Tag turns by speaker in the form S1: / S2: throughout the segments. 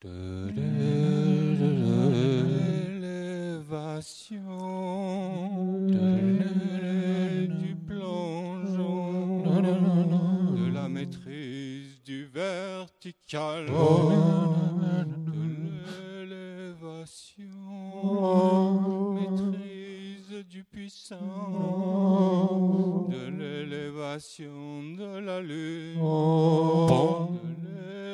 S1: L'élévation du plongeon, de la maîtrise du vertical, de l'élévation, maîtrise du puissant, de l'élévation de la lune, de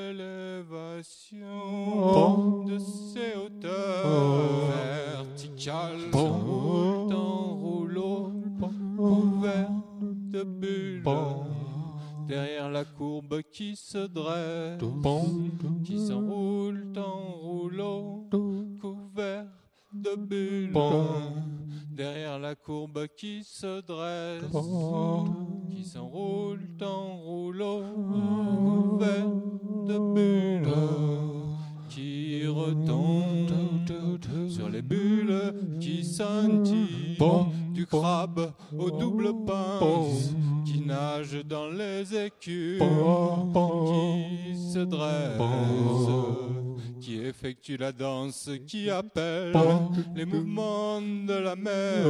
S1: l'élévation de ses hauteurs verticales, s'enroulent en rouleau couvert de bulles, derrière la courbe qui se dresse, qui s'enroule en rouleau couvert de bulles, derrière la courbe qui se dresse, qui s'enroule en rouleau couvert de bulles, qui retombe sur les bulles qui scintillent, du crabe au double pince, qui nage dans les écumes, qui se dresse, qui effectue la danse, qui appelle les mouvements de la mer,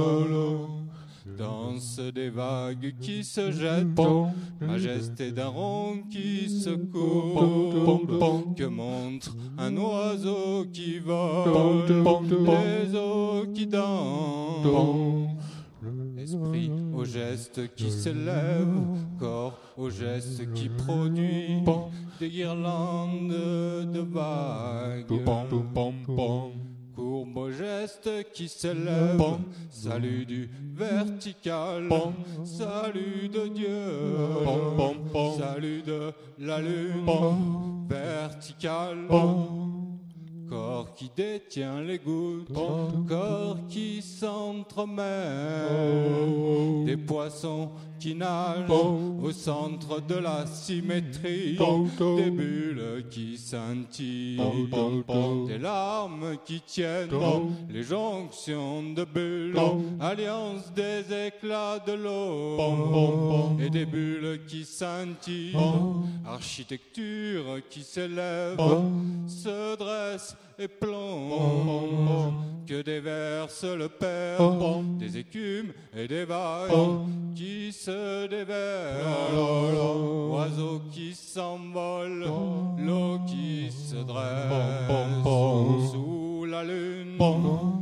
S1: danse des vagues qui se jettent, majesté d'un rond qui se courbe, que montre un oiseau qui vole, les eaux qui dansent. Esprit au geste qui s'élève, corps au geste qui produit des guirlandes de vagues. Courbe au geste qui s'élève, salut du vertical, salut de Dieu, salut de la lune, vertical. Corps qui détient les gouttes, corps qui s'entremêle, des poissons qui nagent au centre de la symétrie, des bulles qui scintillent, des larmes qui tiennent les jonctions de bulles, alliance des éclats de l'eau, et des bulles qui scintillent, architecture qui s'élève, se dresse et plombe, que déverse le père, des écumes et des vagues qui se déversent, oiseaux qui s'envolent, l'eau qui se dresse sous la lune.